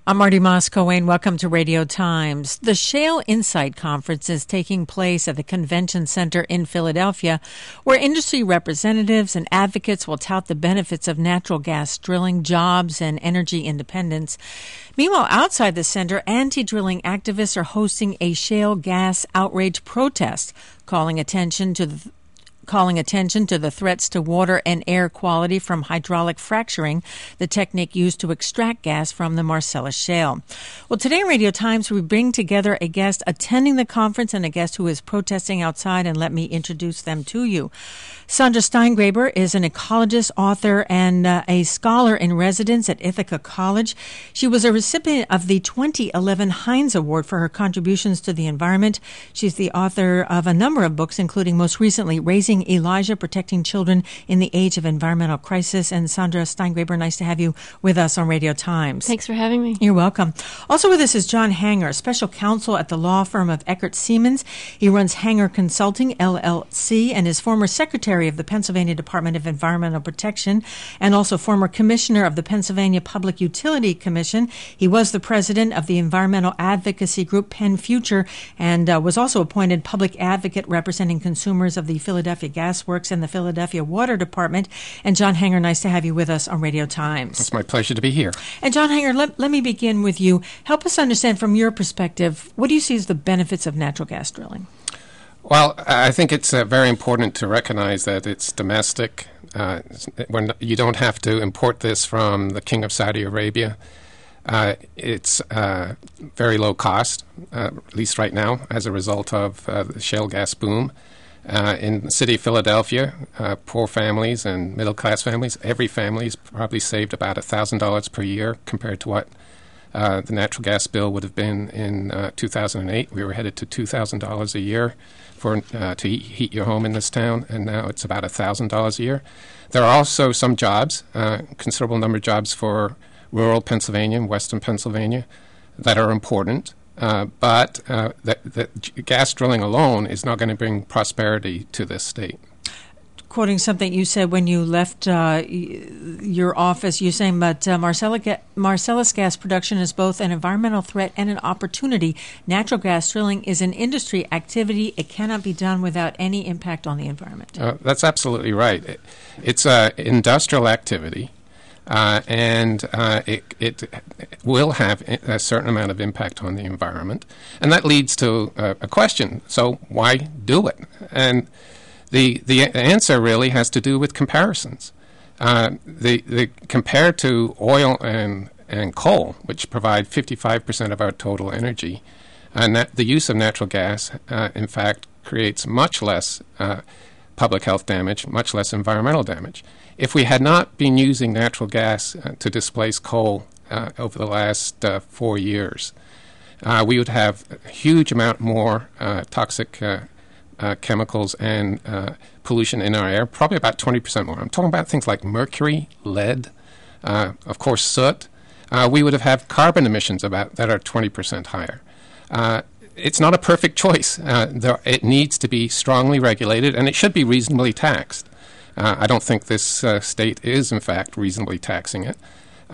I'm Marty Moss-Coane. Welcome to Radio Times. The Shale Insight Conference is taking place at the Convention Center in Philadelphia, where industry representatives and advocates will tout the benefits of natural gas drilling, jobs, and energy independence. Meanwhile, outside the center, anti-drilling activists are hosting a shale gas outrage protest, calling attention to the threats to water and air quality from hydraulic fracturing, the technique used to extract gas from the Marcellus Shale. Well, today in Radio Times, we bring together a guest attending the conference and a guest who is protesting outside, and let me introduce them to you. Sandra Steingraber is an ecologist, author, and a scholar in residence at Ithaca College. She was a recipient of the 2011 Heinz Award for her contributions to the environment. She's the author of a number of books, including most recently Raising Elijah, Protecting Children in the Age of Environmental Crisis. And Sandra Steingraber, nice to have you with us on Radio Times. Thanks for having me. You're welcome. Also with us is John Hanger, special counsel at the law firm of Eckert Siemens. He runs Hanger Consulting, LLC, and is former secretary of the Pennsylvania Department of Environmental Protection and also former commissioner of the Pennsylvania Public Utility Commission. He was the president of the environmental advocacy group Penn Future and was also appointed public advocate representing consumers of the Philadelphia Gas Works and the Philadelphia Water Department. And John Hanger, nice to have you with us on Radio Times. It's my pleasure to be here. And John Hanger, let me begin with you. Help us understand from your perspective, what do you see as the benefits of natural gas drilling? Well, I think it's very important to recognize that it's domestic. When you don't have to import this from the King of Saudi Arabia. It's very low cost, at least right now, as a result of the shale gas boom. In the city of Philadelphia, poor families and middle-class families, every family's probably saved about $1,000 per year compared to what the natural gas bill would have been in 2008. We were headed to $2,000 a year to heat your home in this town, and now it's about $1,000 a year. There are also some jobs, considerable number of jobs for rural Pennsylvania and western Pennsylvania that are important, but the gas drilling alone is not going to bring prosperity to this state. Quoting something you said when you left your office, you're saying, but Marcellus gas production is both an environmental threat and an opportunity. Natural gas drilling is an industry activity. It cannot be done without any impact on the environment. That's absolutely right. It's an industrial activity, and it will have a certain amount of impact on the environment. And that leads to a question. So why do it? And the answer really has to do with comparisons. Compared to oil and coal, which provide 55% of our total energy, and the use of natural gas, in fact, creates much less public health damage, much less environmental damage. If we had not been using natural gas to displace coal over the last 4 years, we would have a huge amount more toxic chemicals and pollution in our air, probably about 20% more. I'm talking about things like mercury, lead, of course soot. We would have had carbon emissions that are 20% higher. It's not a perfect choice. It needs to be strongly regulated, and it should be reasonably taxed. I don't think this state is, in fact, reasonably taxing it.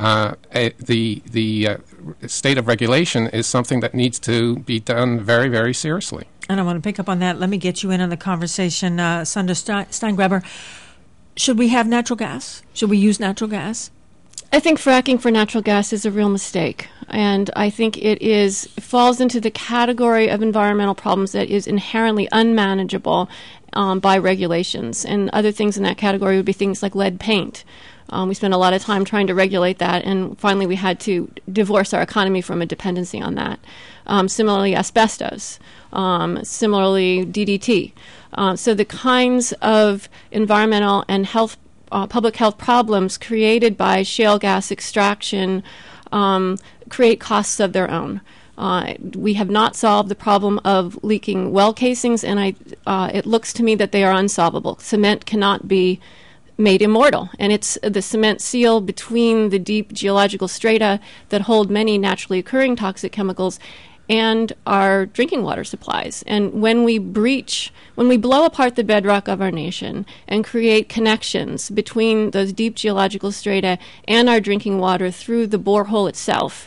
The state of regulation is something that needs to be done very, very seriously. And I want to pick up on that. Let me get you in on the conversation. Sandra Steingraber, should we have natural gas? Should we use natural gas? I think fracking for natural gas is a real mistake. And I think it falls into the category of environmental problems that is inherently unmanageable by regulations. And other things in that category would be things like lead paint. We spent a lot of time trying to regulate that, and finally we had to divorce our economy from a dependency on that. Similarly, asbestos. Similarly, DDT. So the kinds of environmental and public health problems created by shale gas extraction create costs of their own. We have not solved the problem of leaking well casings, and it looks to me that they are unsolvable. Cement cannot be made immortal, and it's the cement seal between the deep geological strata that hold many naturally occurring toxic chemicals and our drinking water supplies. And when we blow apart the bedrock of our nation and create connections between those deep geological strata and our drinking water through the borehole itself,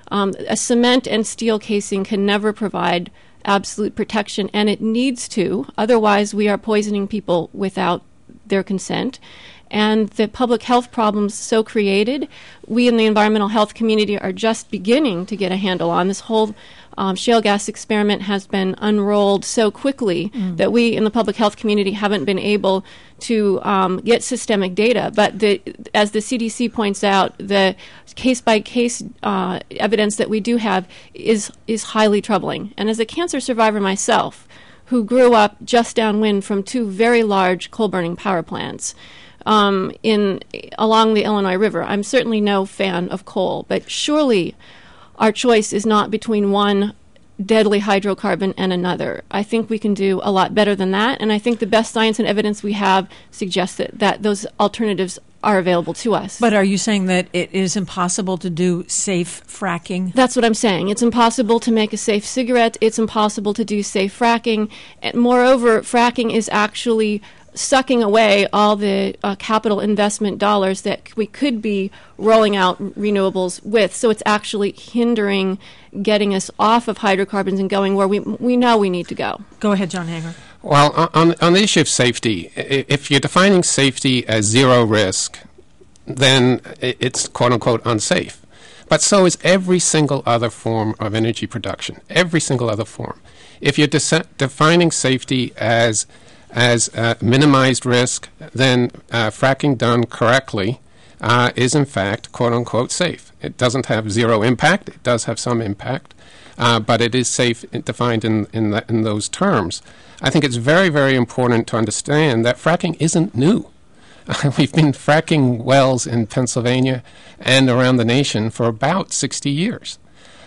A cement and steel casing can never provide absolute protection, and it needs to. Otherwise, we are poisoning people without their consent. And the public health problems so created, we in the environmental health community are just beginning to get a handle on. This whole shale gas experiment has been unrolled so quickly that we in the public health community haven't been able to get systemic data. But as the CDC points out, the case-by-case evidence that we do have is highly troubling. And as a cancer survivor myself, who grew up just downwind from two very large coal-burning power plants, along the Illinois River. I'm certainly no fan of coal, but surely our choice is not between one deadly hydrocarbon and another. I think we can do a lot better than that, and I think the best science and evidence we have suggests that those alternatives are available to us. But are you saying that it is impossible to do safe fracking? That's what I'm saying. It's impossible to make a safe cigarette. It's impossible to do safe fracking. And moreover, fracking is actually sucking away all the capital investment dollars that we could be rolling out renewables with. So it's actually hindering getting us off of hydrocarbons and going where we know we need to go. Go ahead, John Hanger. Well, on the issue of safety, if you're defining safety as zero risk, then it's quote-unquote unsafe. But so is every single other form of energy production, every single other form. If you're defining safety as minimized risk, then fracking done correctly is in fact quote-unquote safe. It doesn't have zero impact. It does have some impact, but it is safe defined in those terms. I think it's very, very important to understand that fracking isn't new. We've been fracking wells in Pennsylvania and around the nation for about 60 years.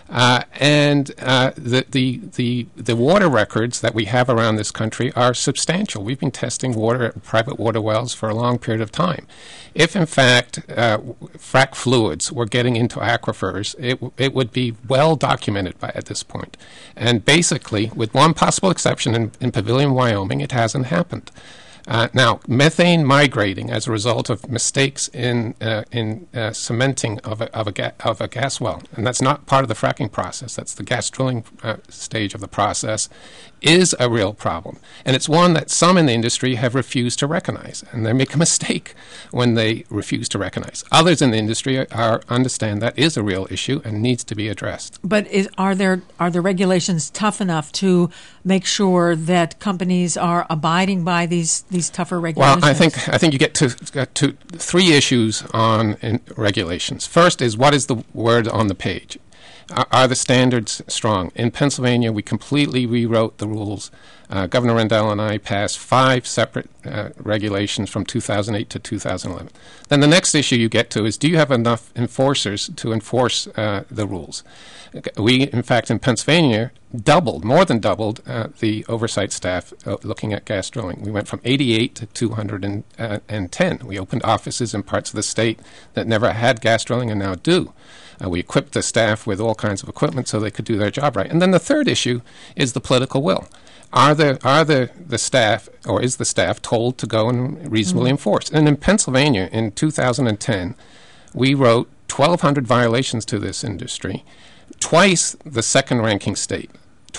The water records that we have around this country are substantial. We've been testing private water wells for a long period of time. If, in fact, frac fluids were getting into aquifers, it would be well documented at this point. And basically, with one possible exception in Pavilion, Wyoming, it hasn't happened. Now, methane migrating as a result of mistakes in cementing of a gas well, and that's not part of the fracking process, that's the gas drilling stage of the process, is a real problem. And it's one that some in the industry have refused to recognize, and they make a mistake when they refuse to recognize. Others in the industry understand that is a real issue and needs to be addressed. But are the regulations tough enough to make sure that companies are abiding by these tougher regulations? Well, I think you get to three issues on regulations. First is, what is the word on the page? Are the standards strong? In Pennsylvania, we completely rewrote the rules. Governor Rendell and I passed 5 separate regulations from 2008 to 2011. Then the next issue you get to is, do you have enough enforcers to enforce the rules? We, in fact, in Pennsylvania, more than doubled the oversight staff looking at gas drilling. We went from 88 to 210. We opened offices in parts of the state that never had gas drilling and now do. We equipped the staff with all kinds of equipment so they could do their job right. And then the third issue is the political will. Are the staff, or is the staff told to go and reasonably enforce? And in Pennsylvania, in 2010, we wrote 1,200 violations to this industry, twice the second-ranking state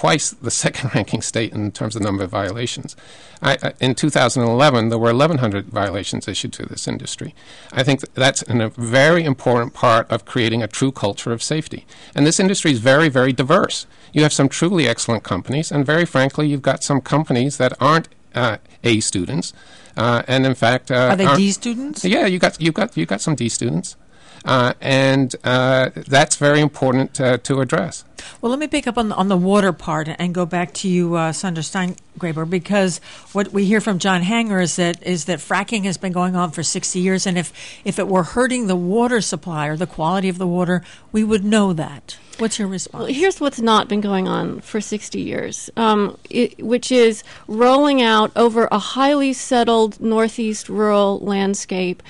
in terms of number of violations. In 2011, there were 1,100 violations issued to this industry. I think that's a very important part of creating a true culture of safety. And this industry is very, very diverse. You have some truly excellent companies, and very frankly, you've got some companies that aren't A students, and in fact, are they D students? Yeah, you got some D students. And that's very important to address. Well, let me pick up on the water part and go back to you, Sandra Steingraber, because what we hear from John Hanger is that fracking has been going on for 60 years, and if it were hurting the water supply or the quality of the water, we would know that. What's your response? Well, here's what's not been going on for 60 years, which is rolling out over a highly settled northeast rural landscape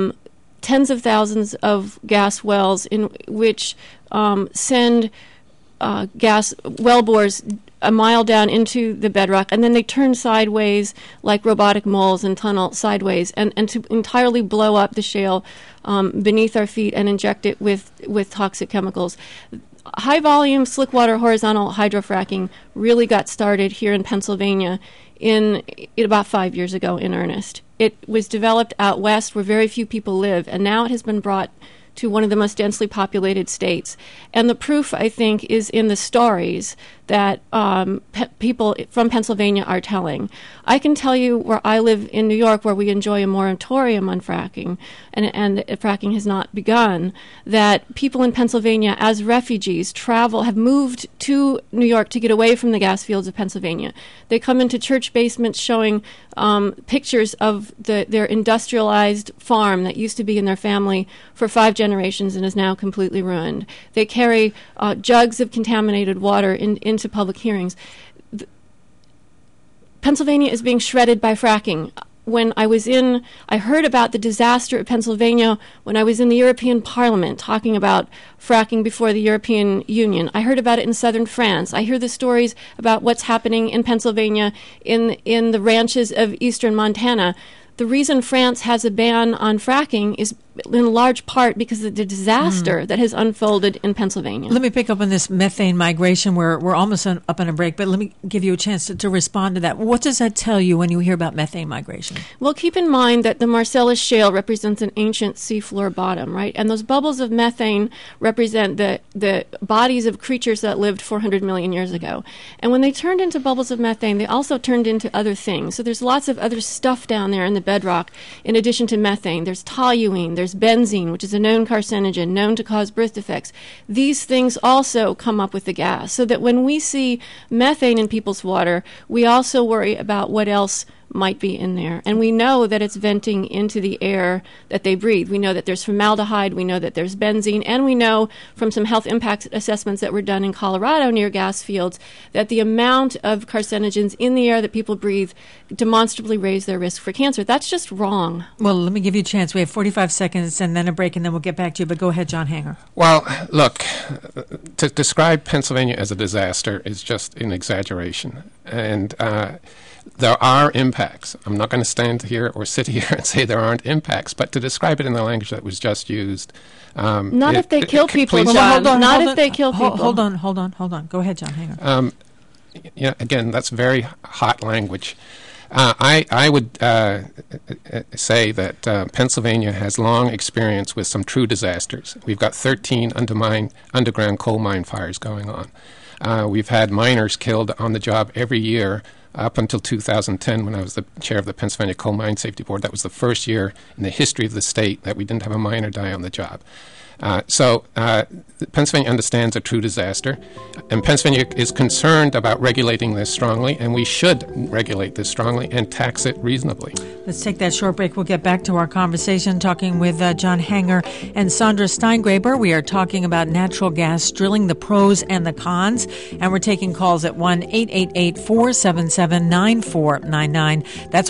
tens of thousands of gas wells in which send gas well bores a mile down into the bedrock, and then they turn sideways like robotic moles and tunnel sideways, and to entirely blow up the shale beneath our feet and inject it with toxic chemicals. High-volume slickwater horizontal hydrofracking really got started here in Pennsylvania in about 5 years ago in earnest. It was developed out west where very few people live, and now it has been brought to one of the most densely populated states. And the proof, I think, is in the stories that people from Pennsylvania are telling. I can tell you where I live in New York, where we enjoy a moratorium on fracking, and fracking has not begun, that people in Pennsylvania as refugees have moved to New York to get away from the gas fields of Pennsylvania. They come into church basements showing pictures of their industrialized farm that used to be in their family for 5 generations and is now completely ruined. They carry jugs of contaminated water into public hearings. Pennsylvania is being shredded by fracking. I heard about the disaster of Pennsylvania when I was in the European Parliament talking about fracking before the European Union. I heard about it in southern France. I hear the stories about what's happening in Pennsylvania in the ranches of eastern Montana. The reason France has a ban on fracking is in large part because of the disaster that has unfolded in Pennsylvania. Let me pick up on this methane migration. We're almost up on a break, but let me give you a chance to respond to that. What does that tell you when you hear about methane migration? Well, keep in mind that the Marcellus Shale represents an ancient seafloor bottom, right? And those bubbles of methane represent the bodies of creatures that lived 400 million years ago. And when they turned into bubbles of methane, they also turned into other things. So there's lots of other stuff down there in the bedrock in addition to methane. There's toluene, there's benzene, which is a known carcinogen, known to cause birth defects. These things also come up with the gas, so that when we see methane in people's water, we also worry about what else might be in there. And we know that it's venting into the air that they breathe. We know that there's formaldehyde, we know that there's benzene, and we know from some health impact assessments that were done in Colorado near gas fields that the amount of carcinogens in the air that people breathe demonstrably raise their risk for cancer. That's just wrong. Well, let me give you a chance. We have 45 seconds and then a break, and then we'll get back to you. But go ahead, John Hanger. Well, look, to describe Pennsylvania as a disaster is just an exaggeration. And there are impacts. I'm not going to stand here or sit here and say there aren't impacts, but to describe it in the language that was just used. Not if they kill people, John. If they kill people. Hold on. Go ahead, John Hanger. Again, that's very hot language. I would say that Pennsylvania has long experience with some true disasters. We've got 13 underground coal mine fires going on. We've had miners killed on the job every year up until 2010 when I was the chair of the Pennsylvania Coal Mine Safety Board. That was the first year in the history of the state that we didn't have a miner die on the job. So Pennsylvania understands a true disaster, and Pennsylvania is concerned about regulating this strongly, and we should regulate this strongly and tax it reasonably. Let's take that short break. We'll get back to our conversation talking with John Hanger and Sandra Steingraber. We are talking about natural gas drilling, the pros and the cons, and we're taking calls at 1-888-477-9499. That's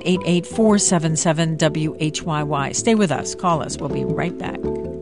1-888-477-WHYY. Stay with us. Call us. We'll be right back.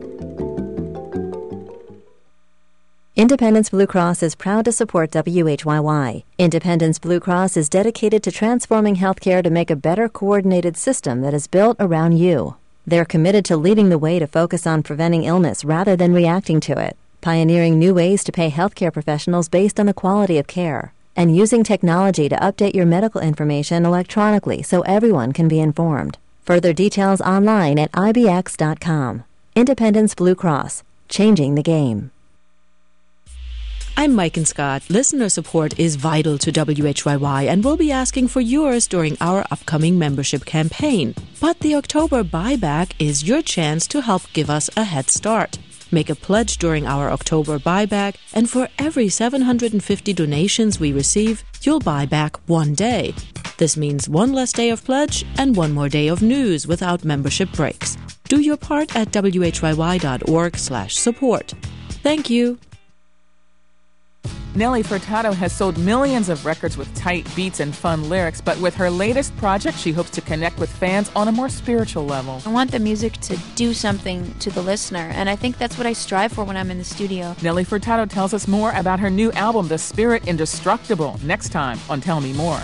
Independence Blue Cross is proud to support WHYY. Independence Blue Cross is dedicated to transforming healthcare to make a better coordinated system that is built around you. They're committed to leading the way to focus on preventing illness rather than reacting to it, pioneering new ways to pay healthcare professionals based on the quality of care, and using technology to update your medical information electronically so everyone can be informed. Further details online at ibx.com. Independence Blue Cross, changing the game. I'm Mike and Scott. Listener support is vital to WHYY, and we'll be asking for yours during our upcoming membership campaign. But the October buyback is your chance to help give us a head start. Make a pledge during our October buyback, and for every 750 donations we receive, you'll buy back 1 day. This means 1 less day of pledge and 1 more day of news without membership breaks. Do your part at whyy.org/support. Thank you. Nelly Furtado has sold millions of records with tight beats and fun lyrics, but with her latest project, she hopes to connect with fans on a more spiritual level. I want the music to do something to the listener, and I think that's what I strive for when I'm in the studio. Nelly Furtado tells us more about her new album, The Spirit Indestructible, next time on Tell Me More.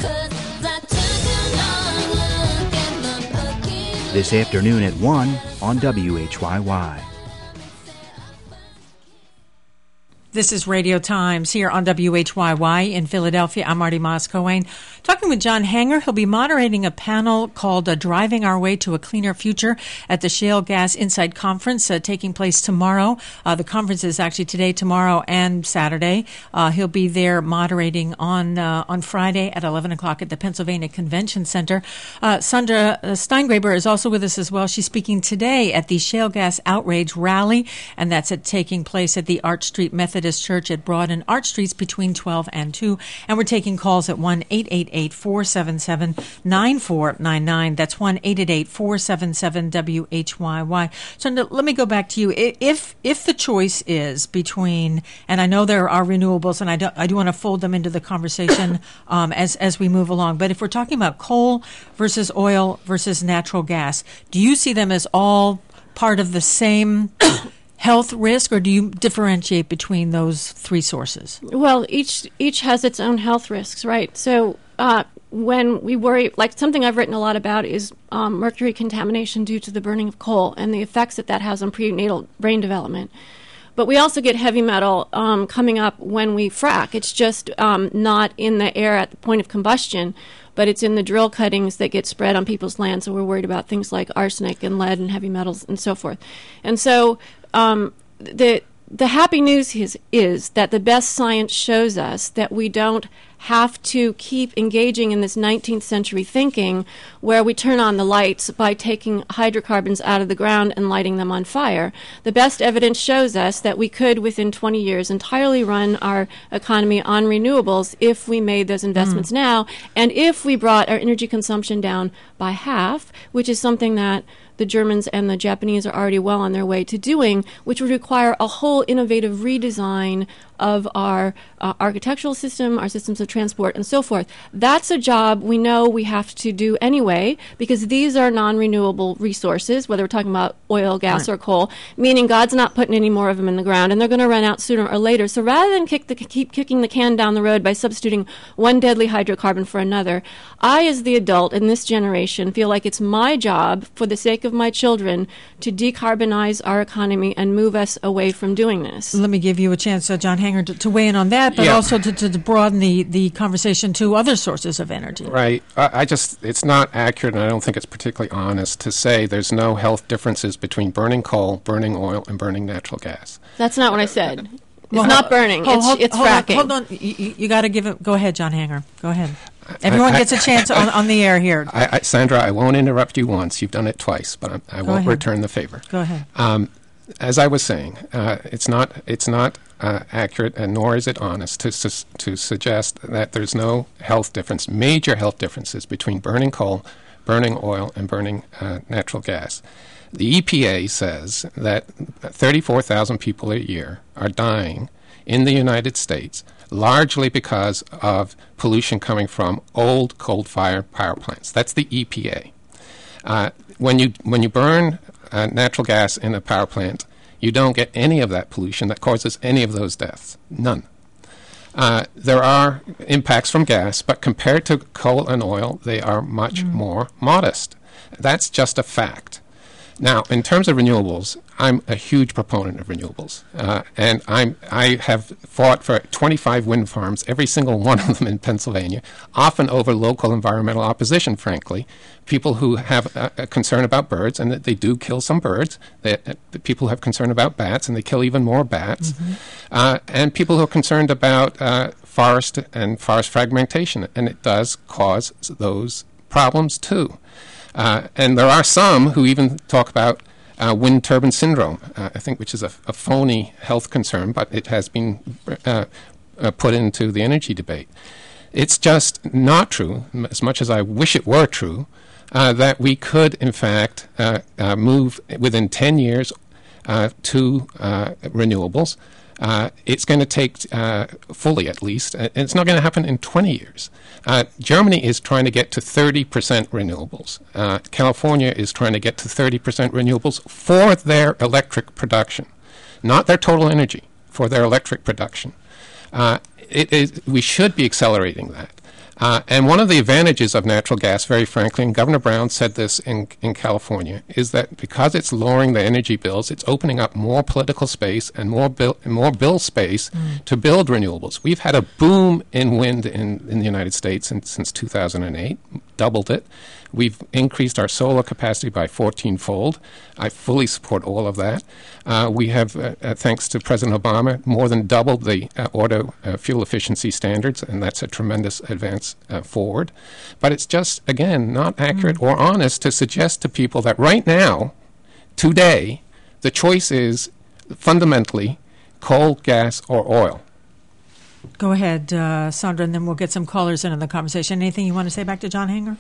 This afternoon at 1 on WHYY. This is Radio Times here on WHYY in Philadelphia. I'm Marty Moss-Cohen. Talking with John Hanger. He'll be moderating a panel called Driving Our Way to a Cleaner Future at the Shale Gas Insight Conference taking place tomorrow. The conference is actually today, tomorrow, and Saturday. He'll be there moderating on Friday at 11 o'clock at the Pennsylvania Convention Center. Sandra Steingraber is also with us as well. She's speaking today at the Shale Gas Outrage Rally, and that's taking place at the Arch Street Methodist Church at Broad and Arch Streets between 12 and 2. And we're taking calls at 1-888-477-9499. That's 1-888-477-WHYY. So let me go back to you. If the choice is between, and I know there are renewables, and I do want to fold them into the conversation as we move along, but if we're talking about coal versus oil versus natural gas, do you see them as all part of the same health risk, or do you differentiate between those three sources? Well, each has its own health risks, right? So when we worry, like something I've written a lot about is mercury contamination due to the burning of coal and the effects that has on prenatal brain development. But we also get heavy metal coming up when we frack. It's just not in the air at the point of combustion, but it's in the drill cuttings that get spread on people's land. So we're worried about things like arsenic and lead and heavy metals and so forth. And so the happy news is that the best science shows us that we don't have to keep engaging in this 19th century thinking where we turn on the lights by taking hydrocarbons out of the ground and lighting them on fire. The best evidence shows us that we could, within 20 years, entirely run our economy on renewables if we made those investments now, and if we brought our energy consumption down by half, which is something that the Germans and the Japanese are already well on their way to doing, which would require a whole innovative redesign of our architectural system, our systems of transport, and so forth. That's a job we know we have to do anyway, because these are non-renewable resources, whether we're talking about oil, gas, or coal, meaning God's not putting any more of them in the ground, and they're going to run out sooner or later. So rather than keep kicking the can down the road by substituting one deadly hydrocarbon for another, I, as the adult in this generation, feel like it's my job, for the sake of my children, to decarbonize our economy and move us away from doing this. Let me give you a chance, John Hanger, to weigh in on that, but also to broaden the conversation to other sources of energy. Right. It's not accurate, and I don't think it's particularly honest to say there's no health differences between burning coal, burning oil, and burning natural gas. That's not what I said. It's not burning. It's fracking. Hold on. You got to give it. Go ahead, John Hanger. Go ahead. Everyone gets a chance on the air here. Sandra, I won't interrupt you once. You've done it twice, but I won't return the favor. Go ahead. As I was saying, it's not accurate, and nor is it honest to suggest that there's no major health differences between burning coal, burning oil, and burning natural gas. The EPA says that 34,000 people a year are dying in the United States, largely because of pollution coming from old coal-fired power plants. That's the EPA. When you burn natural gas in a power plant, you don't get any of that pollution that causes any of those deaths. None. There are impacts from gas, but compared to coal and oil, they are much more modest. That's just a fact. Now, in terms of renewables, I'm a huge proponent of renewables, and I have fought for 25 wind farms, every single one of them in Pennsylvania, often over local environmental opposition, frankly. People who have a concern about birds, and that they do kill some birds. The people who have concern about bats, and they kill even more bats. And people who are concerned about forest and forest fragmentation, and it does cause those problems too. And there are some who even talk about wind turbine syndrome, I think, which is a phony health concern, but it has been put into the energy debate. It's just not true, as much as I wish it were true, that we could, in fact, move within 10 years to renewables. It's going to take, fully at least, and it's not going to happen in 20 years. Germany is trying to get to 30% renewables. California is trying to get to 30% renewables for their electric production, not their total energy, for their electric production. We should be accelerating that. And one of the advantages of natural gas, very frankly, and Governor Brown said this in California, is that because it's lowering the energy bills, it's opening up more political space and more bill space to build renewables. We've had a boom in wind in the United States since 2008, doubled it. We've increased our solar capacity by 14-fold. I fully support all of that. We have, thanks to President Obama, more than doubled the auto fuel efficiency standards, and that's a tremendous advance forward. But it's just, again, not accurate or honest to suggest to people that right now, today, the choice is fundamentally coal, gas, or oil. Go ahead, Sandra, and then we'll get some callers into the conversation. Anything you want to say back to John Hanger?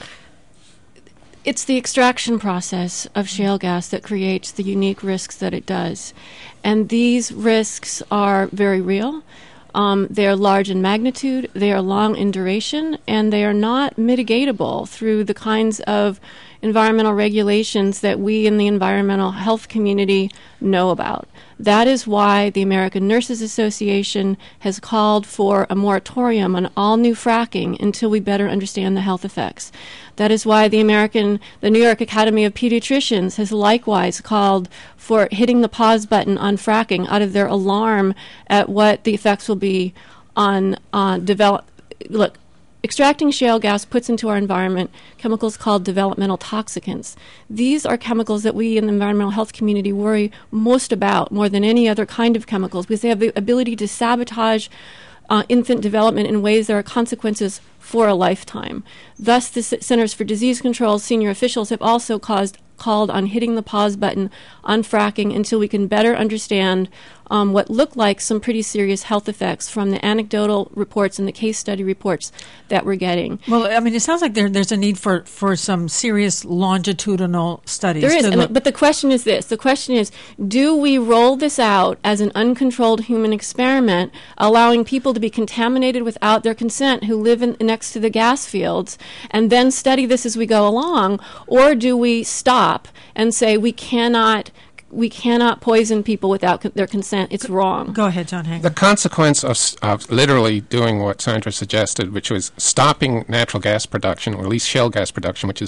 It's the extraction process of shale gas that creates the unique risks that it does. And these risks are very real. They are large in magnitude, they are long in duration, and they are not mitigatable through the kinds of environmental regulations that we in the environmental health community know about. That is why the American Nurses Association has called for a moratorium on all new fracking until we better understand the health effects. That is why the New York Academy of Pediatricians has likewise called for hitting the pause button on fracking out of their alarm at what the effects will be on Look, extracting shale gas puts into our environment chemicals called developmental toxicants. These are chemicals that we in the environmental health community worry most about, more than any other kind of chemicals, because they have the ability to sabotage infant development in ways that are consequences for a lifetime. Thus, the Centers for Disease Control senior officials have also called on hitting the pause button on fracking until we can better understand what look like some pretty serious health effects from the anecdotal reports and the case study reports that we're getting. Well, I mean, it sounds like there's a need for some serious longitudinal studies. There is, but the question is this. The question is, do we roll this out as an uncontrolled human experiment, allowing people to be contaminated without their consent who live next to the gas fields, and then study this as we go along, or do we stop and say we cannot poison people without their consent? It's wrong. Go ahead, John Hanger. The consequence of literally doing what Sandra suggested, which was stopping natural gas production, or at least shale gas production, which is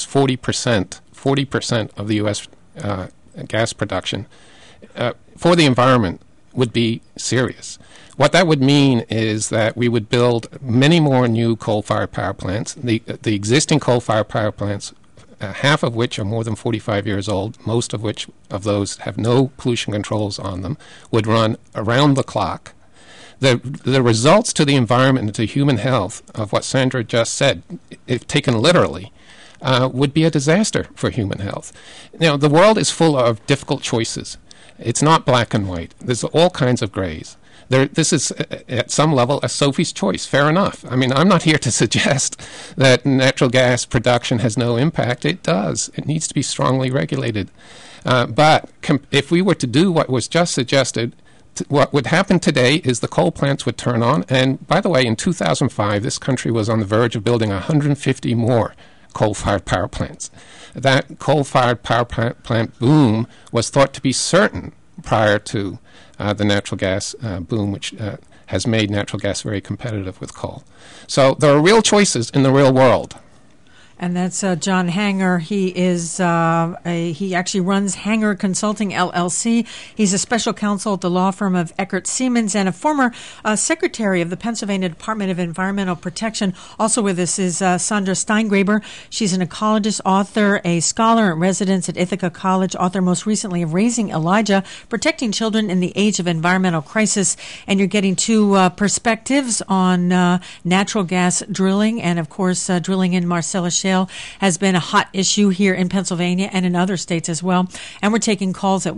40% of the U.S. Gas production, for the environment would be serious. What that would mean is that we would build many more new coal-fired power plants. The existing coal-fired power plants, half of which are more than 45 years old, most of which of those have no pollution controls on them, would run around the clock. The results to the environment and to human health of what Sandra just said, if taken literally, would be a disaster for human health. Now, the world is full of difficult choices. It's not black and white. There's all kinds of grays. This is, at some level, a Sophie's choice. Fair enough. I mean, I'm not here to suggest that natural gas production has no impact. It does. It needs to be strongly regulated. But if we were to do what was just suggested, what would happen today is the coal plants would turn on. And, by the way, in 2005, this country was on the verge of building 150 more coal-fired power plants. That coal-fired power plant boom was thought to be certain prior to the natural gas boom, which has made natural gas very competitive with coal. So there are real choices in the real world. And that's John Hanger. He is he actually runs Hanger Consulting LLC. He's a special counsel at the law firm of Eckert Siemens and a former secretary of the Pennsylvania Department of Environmental Protection. Also with us is Sandra Steingraber. She's an ecologist, author, a scholar in residence at Ithaca College, author most recently of Raising Elijah, Protecting Children in the Age of Environmental Crisis. And you're getting two perspectives on natural gas drilling and, of course, drilling in Marcellus Shale shale has been a hot issue here in Pennsylvania and in other states as well. And we're taking calls at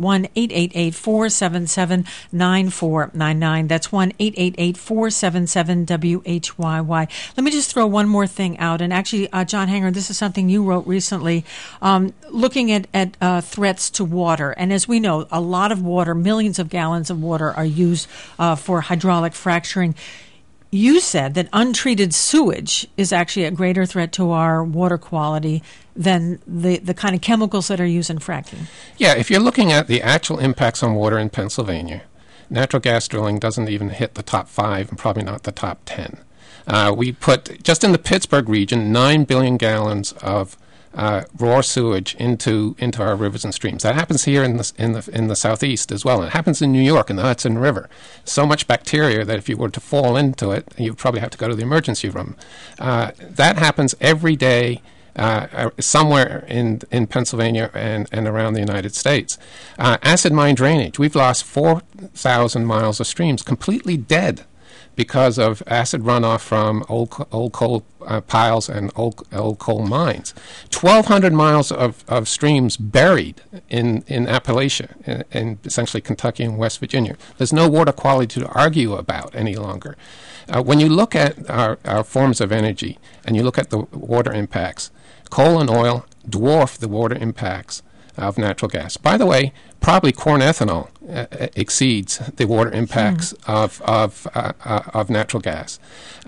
1-888-477-9499. That's 1-888-477-WHYY. Let me just throw one more thing out. And actually, John Hanger, this is something you wrote recently, looking at threats to water. And as we know, a lot of water, millions of gallons of water are used for hydraulic fracturing. You said that untreated sewage is actually a greater threat to our water quality than the kind of chemicals that are used in fracking. Yeah, if you're looking at the actual impacts on water in Pennsylvania, natural gas drilling doesn't even hit the top 5 and probably not the top 10. We put, just in the Pittsburgh region, 9 billion gallons of raw sewage into our rivers and streams. That happens here in the southeast as well. And it happens in New York in the Hudson River. So much bacteria that if you were to fall into it, you'd probably have to go to the emergency room. That happens every day somewhere in Pennsylvania and around the United States. Acid mine drainage. We've lost 4,000 miles of streams completely dead because of acid runoff from old coal piles and old coal mines. 1,200 miles of streams buried in Appalachia, in essentially Kentucky and West Virginia. There's no water quality to argue about any longer. When you look at our forms of energy and you look at the water impacts, coal and oil dwarf the water impacts of natural gas. By the way, probably corn ethanol exceeds the water impacts of natural gas.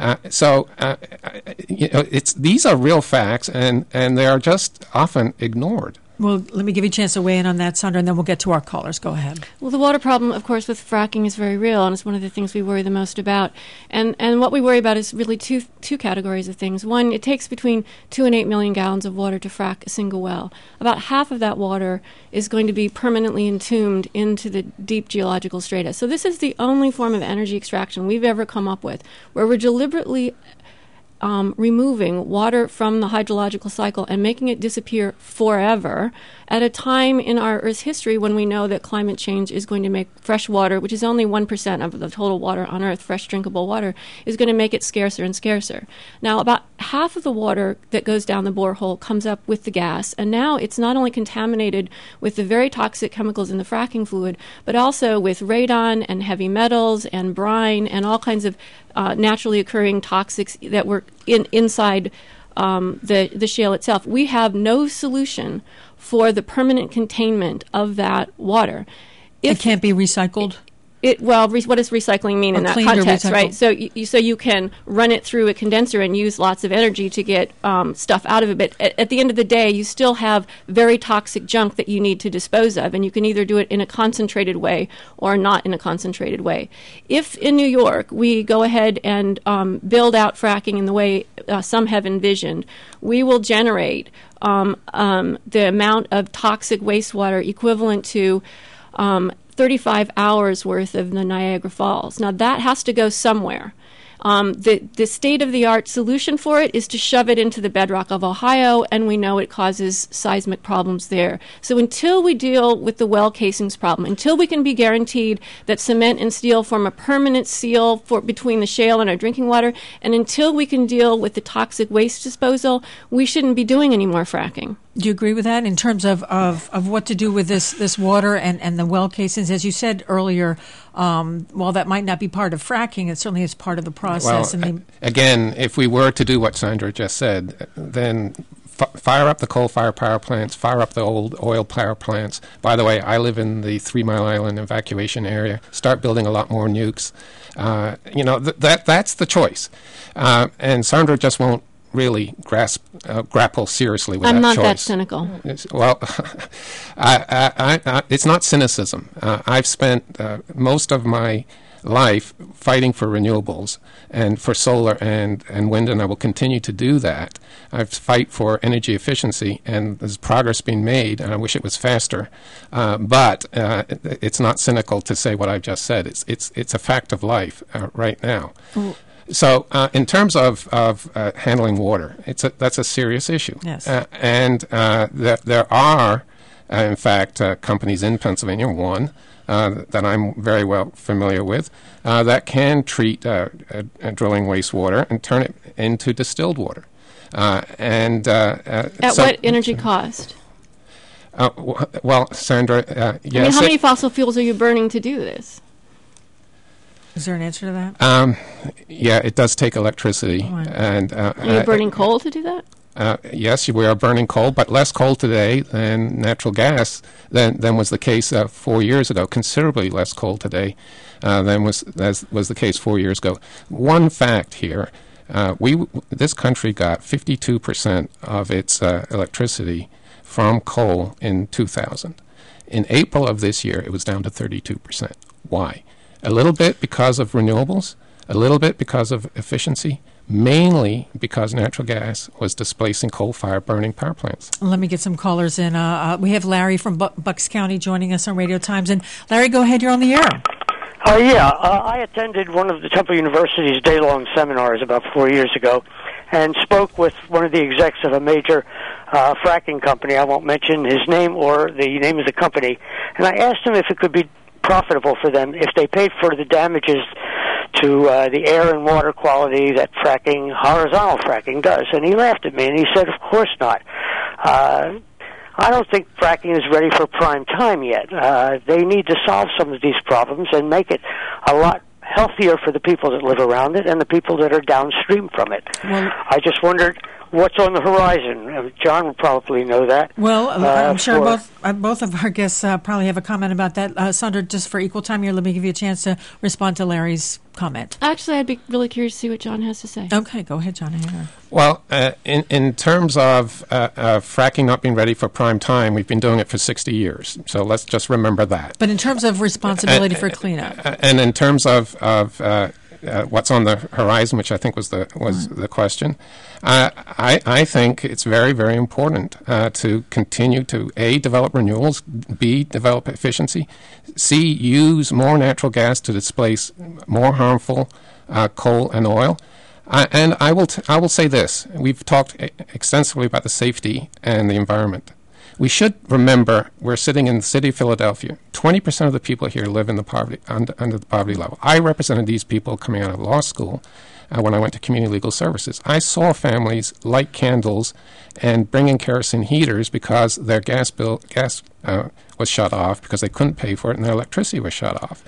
These are real facts, and they are just often ignored. Well, let me give you a chance to weigh in on that, Sandra, and then we'll get to our callers. Go ahead. Well, the water problem, of course, with fracking is very real, and it's one of the things we worry the most about. And what we worry about is really two categories of things. One, it takes between 2 and 8 million gallons of water to frack a single well. About half of that water is going to be permanently entombed into the deep geological strata. So this is the only form of energy extraction we've ever come up with where we're deliberately removing water from the hydrological cycle and making it disappear forever at a time in our Earth's history when we know that climate change is going to make fresh water, which is only 1% of the total water on Earth, fresh drinkable water, is going to make it scarcer and scarcer. Now, about half of the water that goes down the borehole comes up with the gas, and now it's not only contaminated with the very toxic chemicals in the fracking fluid, but also with radon and heavy metals and brine and all kinds of naturally occurring toxics that were inside the shale itself. We have no solution for the permanent containment of that water. It can't be recycled? What does recycling mean in that context, right? So you can run it through a condenser and use lots of energy to get stuff out of it. But at the end of the day, you still have very toxic junk that you need to dispose of, and you can either do it in a concentrated way or not in a concentrated way. If in New York we go ahead and build out fracking in the way some have envisioned, we will generate the amount of toxic wastewater equivalent to 35 hours worth of the Niagara Falls. Now, that has to go somewhere. The state-of-the-art solution for it is to shove it into the bedrock of Ohio, and we know it causes seismic problems there. So until we deal with the well casings problem, until we can be guaranteed that cement and steel form a permanent seal between the shale and our drinking water, and until we can deal with the toxic waste disposal, we shouldn't be doing any more fracking. Do you agree with that in terms of what to do with this water and the well casings? As you said earlier, while that might not be part of fracking, it certainly is part of the process. Well, again, if we were to do what Sandra just said, then fire up the coal-fired power plants, fire up the old oil power plants. By the way, I live in the 3 Mile Island evacuation area. Start building a lot more nukes. That's the choice. And Sandra just won't really grapple seriously with that choice. I'm not that cynical. It's not cynicism. I've spent most of my life fighting for renewables and for solar and wind, and I will continue to do that. I fight for energy efficiency, and there's progress being made, and I wish it was faster. But it's not cynical to say what I've just said. It's a fact of life right now. So in terms of handling water, that's a serious issue. Yes. And there are, in fact, companies in Pennsylvania, one that I'm very well familiar with, that can treat drilling wastewater and turn it into distilled water. At what energy cost? Well, Sandra, yes. I mean, how many fossil fuels are you burning to do this? Is there an answer to that? Yeah, it does take electricity. Right. And are you burning coal to do that? Yes, we are burning coal, but less coal today than natural gas than was the case 4 years ago. Considerably less coal today than was the case 4 years ago. One fact here: this country got 52% of its electricity from coal in 2000. In April of this year, it was down to 32%. Why? A little bit because of renewables, a little bit because of efficiency, mainly because natural gas was displacing coal-fired burning power plants. Let me get some callers in. We have Larry from Bucks County joining us on Radio Times. And Larry, go ahead. You're on the air. I attended one of the Temple University's day-long seminars about 4 years ago and spoke with one of the execs of a major fracking company. I won't mention his name or the name of the company. And I asked him if it could be profitable for them if they paid for the damages to the air and water quality that horizontal fracking does. And he laughed at me and he said, of course not. I don't think fracking is ready for prime time yet. They need to solve some of these problems and make it a lot healthier for the people that live around it and the people that are downstream from it. Well, I just wondered what's on the horizon. John will probably know that. Well, I'm sure both of our guests probably have a comment about that. Sandra, just for equal time here, let me give you a chance to respond to Larry's comment. Actually, I'd be really curious to see what John has to say. Okay, go ahead, John Hanger. Well, in terms of fracking not being ready for prime time, we've been doing it for 60 years. So let's just remember that. But in terms of responsibility for cleanup. And in terms of what's on the horizon, which I think was the question, I think it's very, very important to continue to A, develop renewables, B, develop efficiency, C, use more natural gas to displace more harmful coal and oil. And I will say this: we've talked extensively about the safety and the environment. We should remember we're sitting in the city of Philadelphia. 20% of the people here live in the poverty under the poverty level. I represented these people coming out of law school when I went to community legal services. I saw families light candles and bring in kerosene heaters because their gas was shut off because they couldn't pay for it and their electricity was shut off.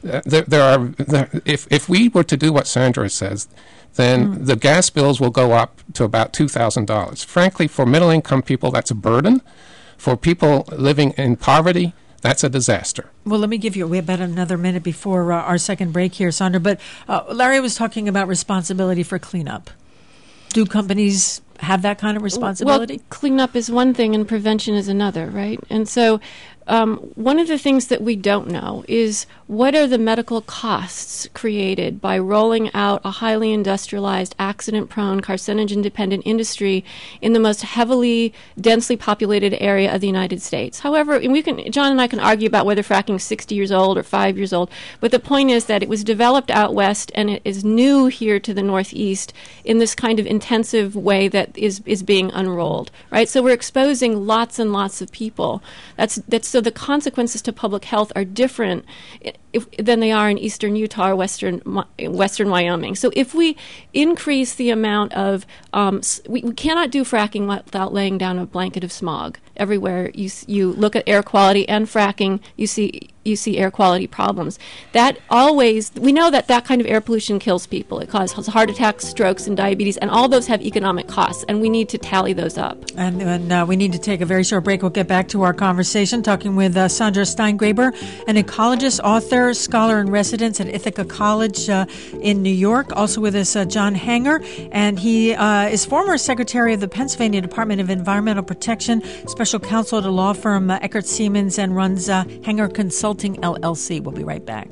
If we were to do what Sandra says, then the gas bills will go up to about $2,000. Frankly, for middle-income people, that's a burden. For people living in poverty, that's a disaster. Well, let me give you, we have about another minute before our second break here, Sandra, but Larry was talking about responsibility for cleanup. Do companies have that kind of responsibility? Well, cleanup is one thing and prevention is another, right? And so one of the things that we don't know is what are the medical costs created by rolling out a highly industrialized, accident-prone, carcinogen-dependent industry in the most heavily, densely populated area of the United States. However, John and I can argue about whether fracking is 60 years old or 5 years old, but the point is that it was developed out west and it is new here to the Northeast in this kind of intensive way that is being unrolled, right? So we're exposing lots and lots of people. So the consequences to public health are different than they are in eastern Utah or western Wyoming. So if we increase the amount of, we cannot do fracking without laying down a blanket of smog. Everywhere you look at air quality and fracking, you see air quality problems. We know that kind of air pollution kills people. It causes heart attacks, strokes, and diabetes, and all those have economic costs, and we need to tally those up. And we need to take a very short break. We'll get back to our conversation, talking with Sandra Steingraber, an ecologist, author, scholar in residence at Ithaca College in New York. Also with us, John Hanger, and he is former secretary of the Pennsylvania Department of Environmental Protection, special counsel to law firm Eckert Siemens, and runs Hanger Consulting LLC. We'll be right back.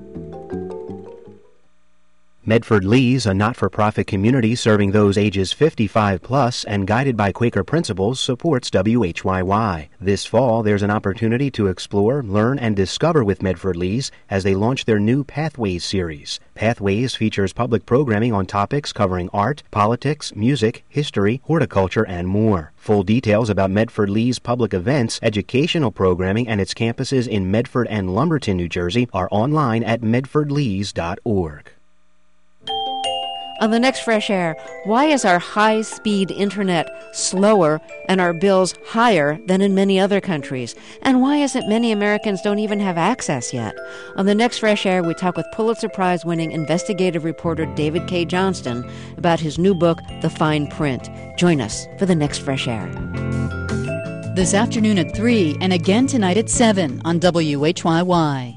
Medford Lee's, a not-for-profit community serving those ages 55 plus and guided by Quaker principles, supports WHYY. This fall, there's an opportunity to explore, learn, and discover with Medford Lee's as they launch their new Pathways series. Pathways features public programming on topics covering art, politics, music, history, horticulture, and more. Full details about Medford Lee's public events, educational programming, and its campuses in Medford and Lumberton, New Jersey are online at medfordlees.org. On the next Fresh Air, why is our high-speed internet slower and our bills higher than in many other countries? And why is it many Americans don't even have access yet? On the next Fresh Air, we talk with Pulitzer Prize-winning investigative reporter David K. Johnston about his new book, The Fine Print. Join us for the next Fresh Air. This afternoon at 3 and again tonight at 7 on WHYY.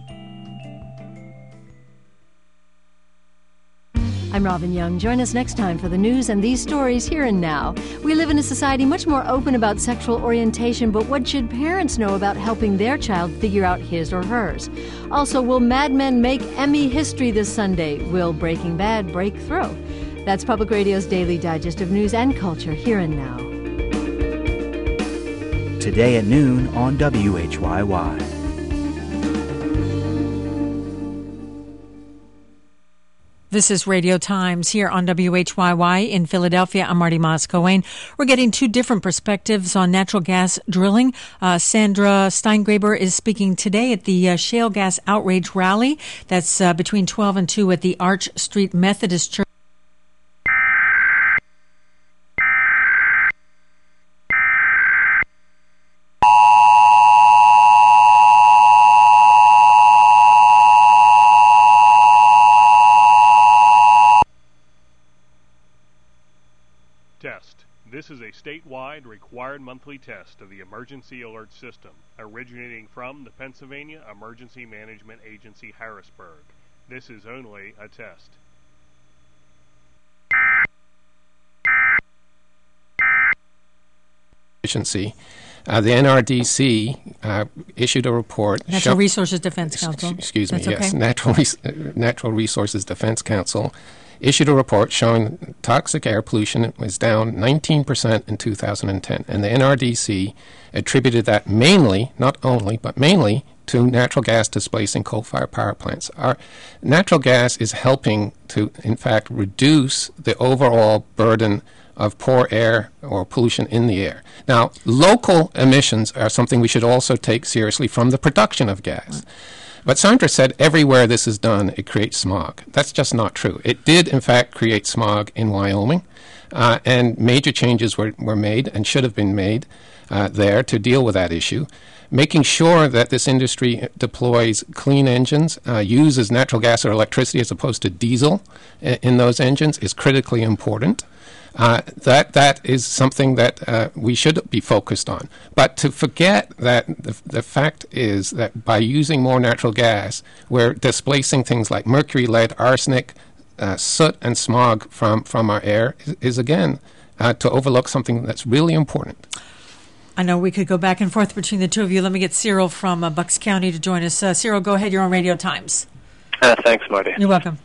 I'm Robin Young. Join us next time for the news and these stories here and now. We live in a society much more open about sexual orientation, but what should parents know about helping their child figure out his or hers? Also, will Mad Men make Emmy history this Sunday? Will Breaking Bad break through? That's Public Radio's daily digest of news and culture here and now. Today at noon on WHYY. This is Radio Times here on WHYY in Philadelphia. I'm Marty Moss-Cohen. We're getting two different perspectives on natural gas drilling. Sandra Steingraber is speaking today at the Shale Gas Outrage Rally. That's between 12 and 2 at the Arch Street Methodist Church. This is a statewide required monthly test of the Emergency Alert System, originating from the Pennsylvania Emergency Management Agency, Harrisburg. This is only a test. Efficiency. The NRDC issued a report. Natural Resources Defense Council. Excuse me, That's yes. Okay. Natural Resources Defense Council issued a report showing toxic air pollution was down 19% in 2010. And the NRDC attributed that mainly, not only, but mainly to natural gas displacing coal-fired power plants. Our natural gas is helping to, in fact, reduce the overall burden of poor air or pollution in the air. Now, local emissions are something we should also take seriously from the production of gas. But Sandra said everywhere this is done, it creates smog. That's just not true. It did, in fact, create smog in Wyoming, and major changes were made and should have been made there to deal with that issue. Making sure that this industry deploys clean engines, uses natural gas or electricity as opposed to diesel in those engines is critically important. That is something that we should be focused on. But to forget that the fact is that by using more natural gas, we're displacing things like mercury, lead, arsenic, soot, and smog from our air is again, to overlook something that's really important. I know we could go back and forth between the two of you. Let me get Cyril from Bucks County to join us. Cyril, go ahead. You're on Radio Times. Thanks, Marty. You're welcome.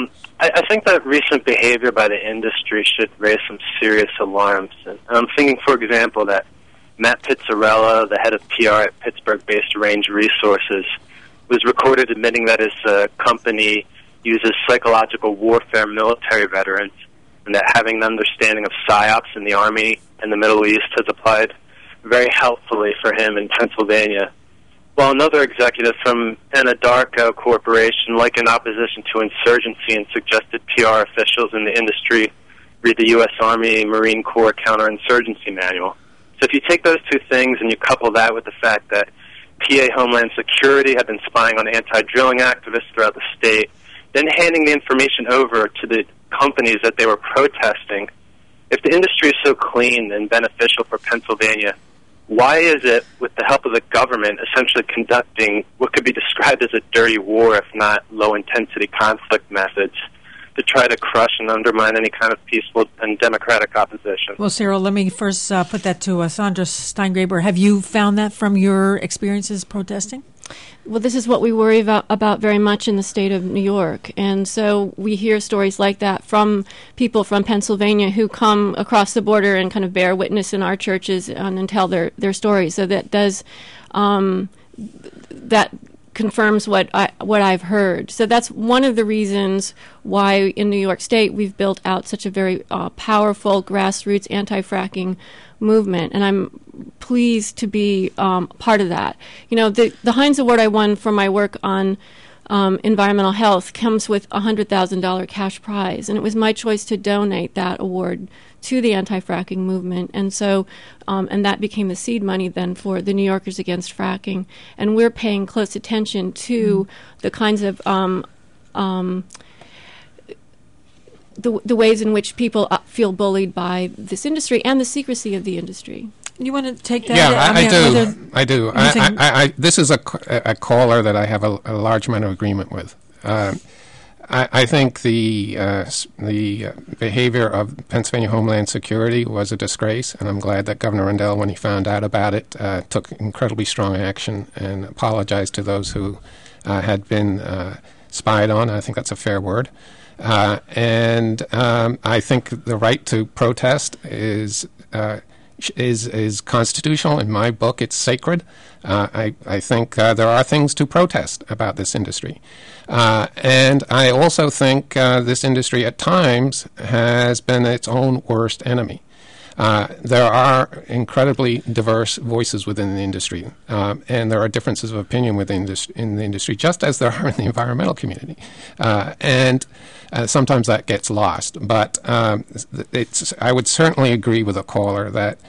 I think that recent behavior by the industry should raise some serious alarms. And I'm thinking, for example, that Matt Pizzarella, the head of PR at Pittsburgh-based Range Resources, was recorded admitting that his company uses psychological warfare military veterans, and that having an understanding of PSYOPs in the Army and the Middle East has applied very helpfully for him in Pennsylvania. While another executive from Anadarko Corporation likened opposition to insurgency and suggested PR officials in the industry read the U.S. Army Marine Corps Counterinsurgency Manual. So if you take those two things and you couple that with the fact that PA Homeland Security had been spying on anti-drilling activists throughout the state, then handing the information over to the companies that they were protesting, if the industry is so clean and beneficial for Pennsylvania, why is it, with the help of the government, essentially conducting what could be described as a dirty war, if not low-intensity conflict methods, to try to crush and undermine any kind of peaceful and democratic opposition? Well, Cyril, let me first put that to Sandra Steingraber. Have you found that from your experiences protesting? Well, this is what we worry about very much in the state of New York. And so we hear stories like that from people from Pennsylvania who come across the border and kind of bear witness in our churches and tell their stories. So that does that confirms what I've heard. So that's one of the reasons why in New York State we've built out such a very powerful grassroots anti-fracking movement, and I'm pleased to be part of that. You know, the Heinz Award I won for my work on environmental health comes with a $100,000 cash prize. And it was my choice to donate that award to the anti-fracking movement. And so, and that became the seed money then for the New Yorkers Against Fracking. And we're paying close attention to the kinds of the ways in which people feel bullied by this industry and the secrecy of the industry. You want to take that? Yeah, I do. This is a caller that I have a large amount of agreement with. I think the behavior of Pennsylvania Homeland Security was a disgrace, and I'm glad that Governor Rendell, when he found out about it, took incredibly strong action and apologized to those who had been spied on. I think that's a fair word. And I think the right to protest is constitutional. In my book, it's sacred. I think there are things to protest about this industry. And I also think this industry at times has been its own worst enemy. There are incredibly diverse voices within the industry, and there are differences of opinion within in the industry, just as there are in the environmental community. And sometimes that gets lost. But I would certainly agree with a caller that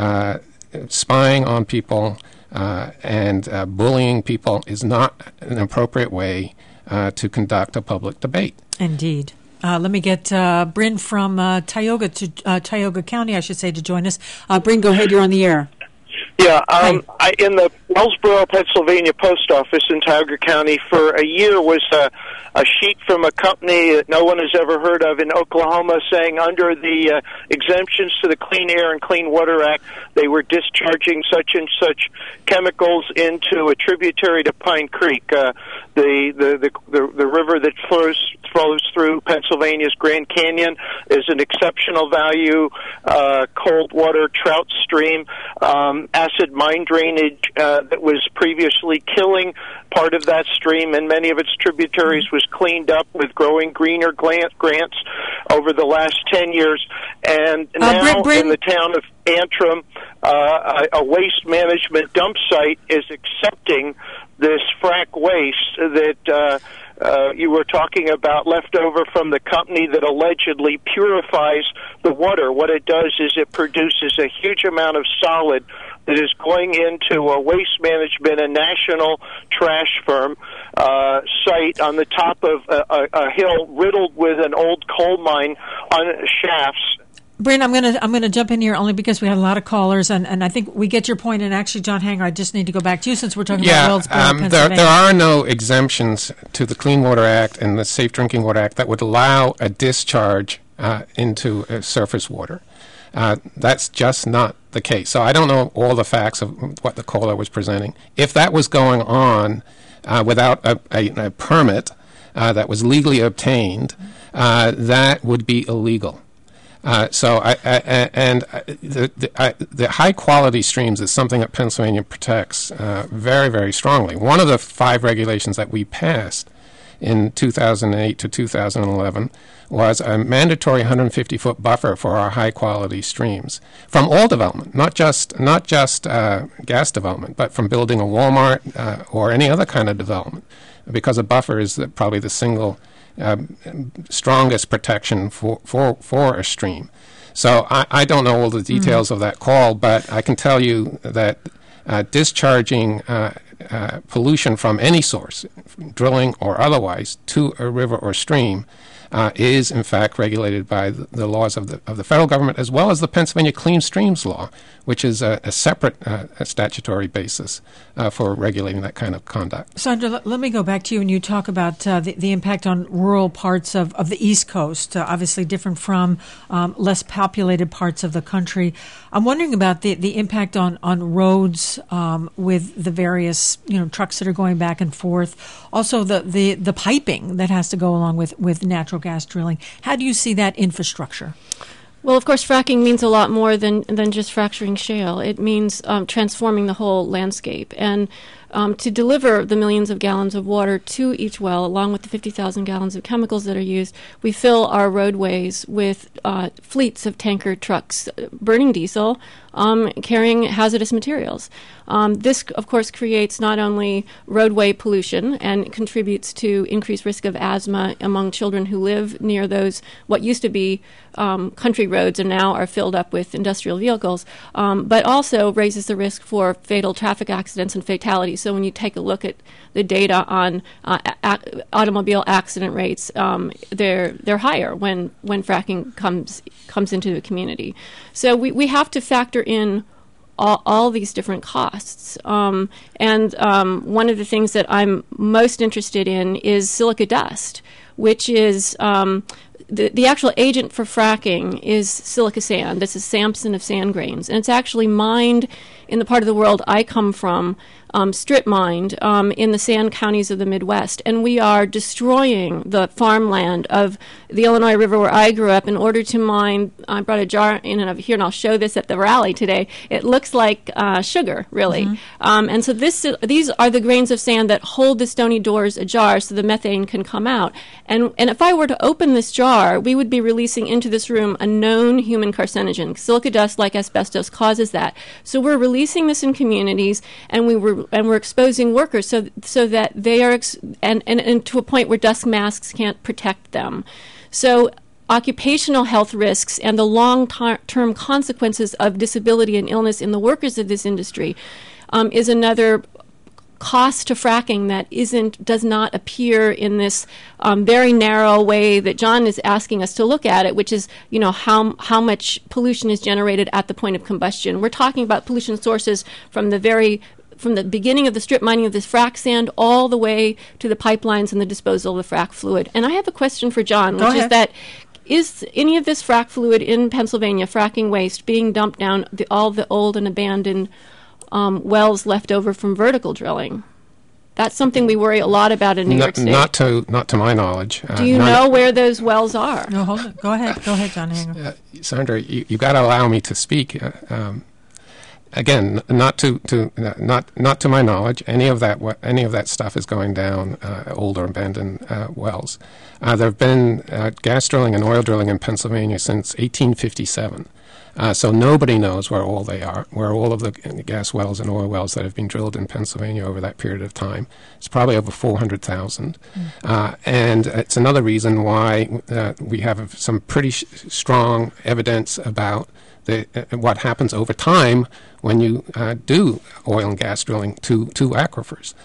spying on people and bullying people is not an appropriate way to conduct a public debate. Indeed. Let me get Bryn from Tioga County, I should say, to join us. Bryn, go ahead. You're on the air. Yeah, in the Wellsboro, Pennsylvania post office in Tioga County for a year was a sheet from a company that no one has ever heard of in Oklahoma saying under the exemptions to the Clean Air and Clean Water Act, they were discharging such and such chemicals into a tributary to Pine Creek, the river that flows through Pennsylvania's Grand Canyon is an exceptional value cold water trout stream. Acid mine drainage that was previously killing part of that stream and many of its tributaries was cleaned up with Growing Greener grants over the last 10 years. And now in the town of Antrim, a waste management dump site is accepting this frack waste that you were talking about, left over from the company that allegedly purifies the water. What it does is it produces a huge amount of solid that is going into a waste management and national trash firm site on the top of a hill riddled with an old coal mine on shafts. Bryn, I'm gonna jump in here only because we had a lot of callers, and I think we get your point. And actually, John Hanger, I just need to go back to you since we're talking about Wellsboro, Pennsylvania. There are no exemptions to the Clean Water Act and the Safe Drinking Water Act that would allow a discharge into surface water. That's just not the case. So I don't know all the facts of what the caller was presenting. If that was going on without a permit that was legally obtained, that would be illegal. The high quality streams is something that Pennsylvania protects very, very strongly. One of the 5 regulations that we passed in 2008 to 2011 was a mandatory 150-foot buffer for our high quality streams from all development, not just gas development, but from building a Walmart or any other kind of development, because a buffer is probably the single strongest protection for a stream. So I don't know all the details of that call, but I can tell you that discharging pollution from any source, drilling or otherwise, to a river or stream is in fact regulated by the laws of the federal government, as well as the Pennsylvania Clean Streams Law, which is a separate statutory basis for regulating that kind of conduct. Sandra, let me go back to you, and you talk about the impact on rural parts of the East Coast, obviously different from less populated parts of the country. I'm wondering about the impact on roads with the various trucks that are going back and forth. Also, the piping that has to go along with natural gas drilling. How do you see that infrastructure? Well, of course, fracking means a lot more than just fracturing shale. It means transforming the whole landscape. And to deliver the millions of gallons of water to each well, along with the 50,000 gallons of chemicals that are used, we fill our roadways with fleets of tanker trucks burning diesel, carrying hazardous materials. This, of course, creates not only roadway pollution and contributes to increased risk of asthma among children who live near those, what used to be country roads and now are filled up with industrial vehicles, but also raises the risk for fatal traffic accidents and fatalities. So when you take a look at the data on automobile accident rates, they're higher when fracking comes into the community. So we have to factor in all these different costs. And one of the things that I'm most interested in is silica dust, which is the actual agent for fracking is silica sand. This is Samson of sand grains. And it's actually mined in the part of the world I come from, strip mined in the sand counties of the Midwest. And we are destroying the farmland of the Illinois River where I grew up in order to mine. I brought a jar in and over here, and I'll show this at the rally today. It looks like sugar, really. Mm-hmm. And so these are the grains of sand that hold the stony doors ajar so the methane can come out. And if I were to open this jar, we would be releasing into this room a known human carcinogen. Silica dust, like asbestos, causes that. So we're releasing this in communities, and we're exposing workers so that they are and to a point where dust masks can't protect them. So occupational health risks and the long-term consequences of disability and illness in the workers of this industry is another cost to fracking that does not appear in this very narrow way that John is asking us to look at it, which is, how much pollution is generated at the point of combustion. We're talking about pollution sources from the beginning of the strip mining of this frac sand all the way to the pipelines and the disposal of the frac fluid. And I have a question for John, which is that is any of this frac fluid in Pennsylvania, fracking waste, being dumped down all the old and abandoned wells left over from vertical drilling? That's something we worry a lot about in New York State. Not to my knowledge. Do you know where those wells are? No, hold it. Go ahead, John Hanger. Sandra, you got to allow me to speak. Again, not to my knowledge, any of that stuff is going down old or abandoned wells. There have been gas drilling and oil drilling in Pennsylvania since 1857. So nobody knows where all they are, where all of the gas wells and oil wells that have been drilled in Pennsylvania over that period of time. It's probably over 400,000. And it's another reason why we have some pretty strong evidence about what happens over time when you do oil and gas drilling to aquifers.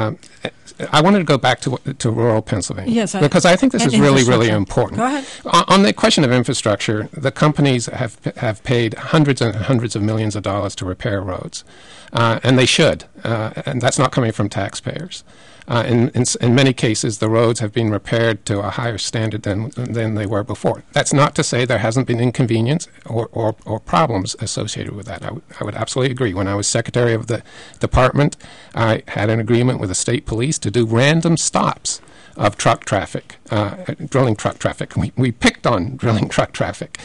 I wanted to go back to rural Pennsylvania because I think this is really, really important. Go ahead. On the question of infrastructure, the companies have paid hundreds and hundreds of millions of dollars to repair roads, and they should, and that's not coming from taxpayers. In many cases, the roads have been repaired to a higher standard than they were before. That's not to say there hasn't been inconvenience or problems associated with that. I would absolutely agree. When I was secretary of the department, I had an agreement with the state police to do random stops of truck traffic, drilling truck traffic. We picked on drilling truck traffic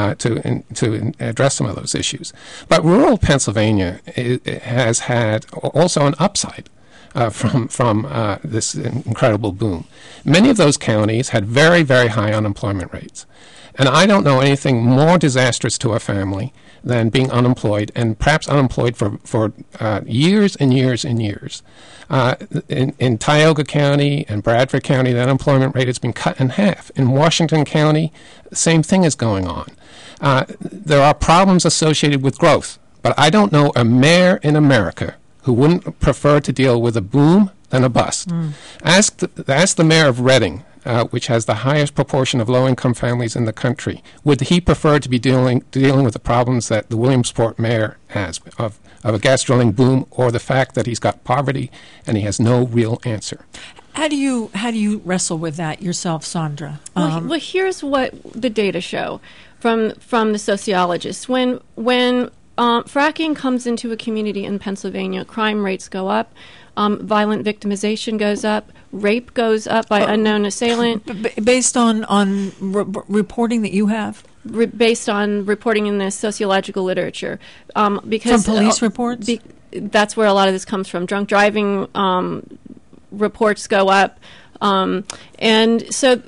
to address some of those issues. But rural Pennsylvania has had also an upside from this incredible boom. Many of those counties had very, very high unemployment rates. And I don't know anything more disastrous to a family than being unemployed, and perhaps unemployed for years and years and years. In Tioga County and Bradford County, the unemployment rate has been cut in half. In Washington County, the same thing is going on. There are problems associated with growth, but I don't know a mayor in America who wouldn't prefer to deal with a boom than a bust. Ask the mayor of Reading, which has the highest proportion of low-income families in the country. Would he prefer to be dealing with the problems that the Williamsport mayor has of a gas drilling boom, or the fact that he's got poverty and he has no real answer? How do you wrestle with that yourself, Sandra? Well, here's what the data show from the sociologists. When fracking comes into a community in Pennsylvania, crime rates go up, violent victimization goes up, rape goes up by unknown assailant. Based on reporting that you have? Based on reporting in the sociological literature. Because from police reports? that's where a lot of this comes from. Drunk driving reports go up. And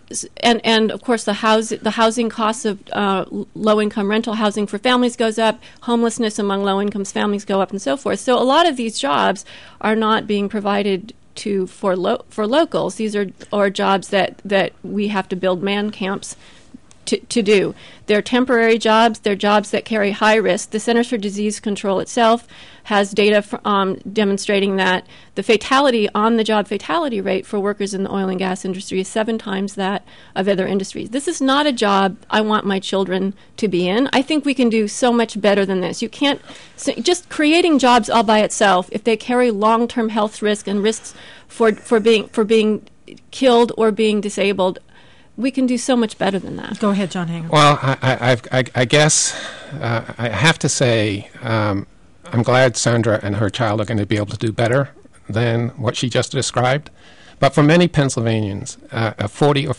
of course the housing costs of low-income rental housing for families goes up, homelessness among low-income families go up, and so forth. So a lot of these jobs are not being provided for locals. These are jobs that we have to build man camps to do. They're temporary jobs. They're jobs that carry high risk. The Centers for Disease Control itself has data demonstrating that the on-the-job fatality rate for workers in the oil and gas industry is 7 times that of other industries. This is not a job I want my children to be in. I think we can do so much better than this. You can't just creating jobs all by itself, if they carry long-term health risk and risks for being killed or being disabled. We can do so much better than that. Go ahead, John Hanger. Well, I guess I have to say I'm glad Sandra and her child are going to be able to do better than what she just described. But for many Pennsylvanians, a $40,000 or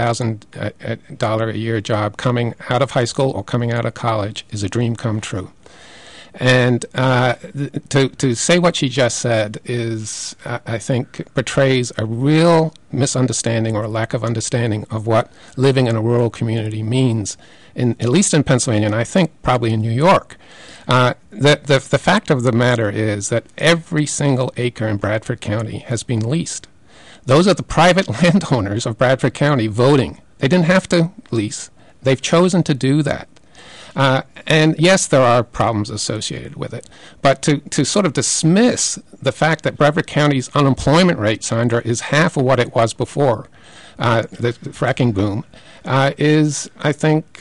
$50,000 a year job coming out of high school or coming out of college is a dream come true. And to say what she just said is, I think, portrays a real misunderstanding or a lack of understanding of what living in a rural community means, at least in Pennsylvania, and I think probably in New York. The fact of the matter is that every single acre in Bradford County has been leased. Those are the private landowners of Bradford County voting. They didn't have to lease. They've chosen to do that. And yes, there are problems associated with it. But to sort of dismiss the fact that Bradford County's unemployment rate, Sandra, is half of what it was before the fracking boom, is, I think,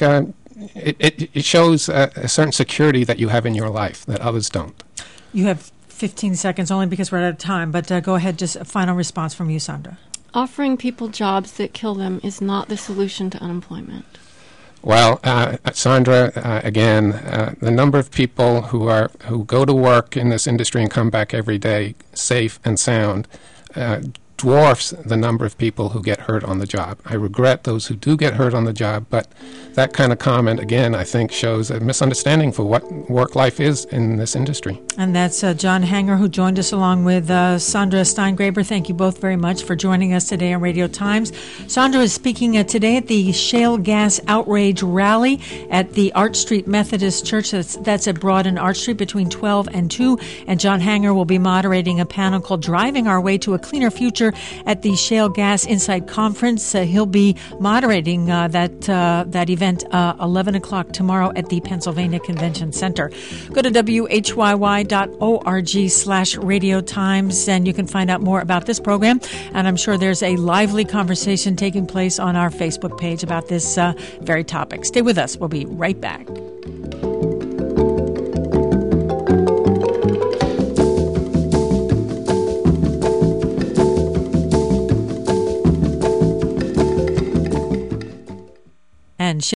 it shows a certain security that you have in your life that others don't. You have 15 seconds only because we're out of time, but go ahead, just a final response from you, Sandra. Offering people jobs that kill them is not the solution to unemployment. Well, Sandra, again, the number of people who go to work in this industry and come back every day safe and sound dwarfs the number of people who get hurt on the job. I regret those who do get hurt on the job, but that kind of comment, again, I think shows a misunderstanding for what work life is in this industry. And that's John Hanger, who joined us along with Sandra Steingraber. Thank you both very much for joining us today on Radio Times. Sandra is speaking today at the Shale Gas Outrage Rally at the Arch Street Methodist Church. That's at Broad and Arch Street between 12 and 2. And John Hanger will be moderating a panel called Driving Our Way to a Cleaner Future at the Shale Gas Insight Conference. He'll be moderating that event 11 o'clock tomorrow at the Pennsylvania Convention Center. Go to whyy.org/Radio Times and you can find out more about this program. And I'm sure there's a lively conversation taking place on our Facebook page about this very topic. Stay with us. We'll be right back. And